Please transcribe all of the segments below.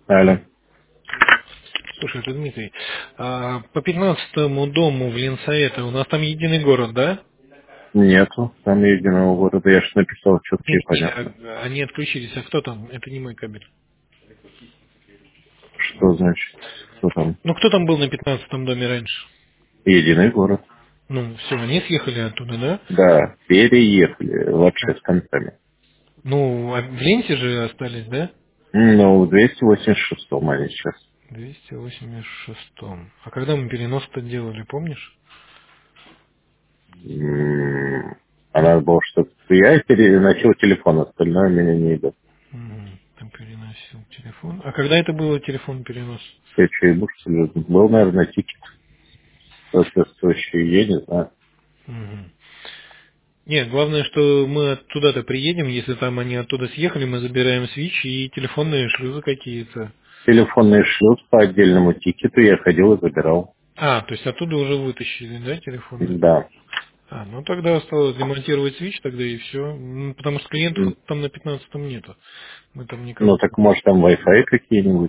Алло. Слушай, это Дмитрий. По 15-му дому в Ленсовета у нас там единый город, да? Нету. Там единого города. Я ж написал четко Не, и понятно. они отключились. А кто там? Это не мой кабель. Что значит? Что там? Ну, кто там был на 15-м доме раньше? Единый город. Ну, все, они съехали оттуда, да? Да, переехали вообще А. с концами. Ну, а в Ленте же остались, да? Ну, в 286-м они сейчас. В 286-м. А когда мы перенос-то делали, помнишь? А надо было что-то... Я переносил телефон, остальное меня не идет. Там переносил телефон. А когда это было телефон перенос? Я что, ебу, что ли? Был, наверное, тикет соответствующий, я не знаю. Мгм. Нет, главное, что мы туда-то приедем, если там они оттуда съехали, мы забираем свич и телефонные шлюзы какие-то. Телефонный шлюз по отдельному тикету я ходил и забирал. А, то есть оттуда уже вытащили, да, телефоны? Да. А, ну тогда осталось демонтировать свич, тогда и все. Потому что клиентов там на 15-м нету. Мы там никого... Ну, так может там Wi-Fi какие-нибудь?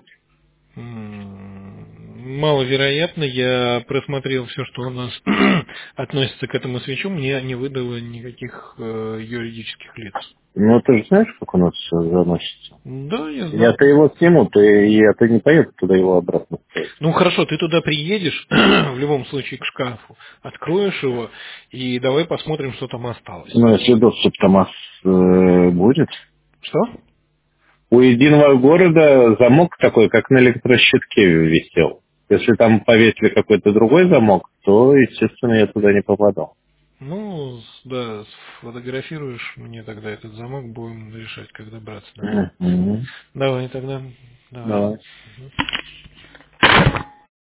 Маловероятно, я просмотрел все, что у нас относится к этому свечу, мне не выдало никаких юридических лиц. Ну, ты же знаешь, как у нас все заносится? Да, я знаю. Я-то его сниму, я-то не поеду туда его обратно ставить. Ну хорошо, ты туда приедешь, в любом случае к шкафу, откроешь его, и давай посмотрим, что там осталось. Ну, если доступ там будет. Что? У единого города замок такой, как на электрощитке висел. Если там повесили какой-то другой замок, то, естественно, я туда не попадал. Ну, да, сфотографируешь мне тогда этот замок, будем решать, как добраться до него. Мгм. Давай тогда, давай. Давай. Мгм.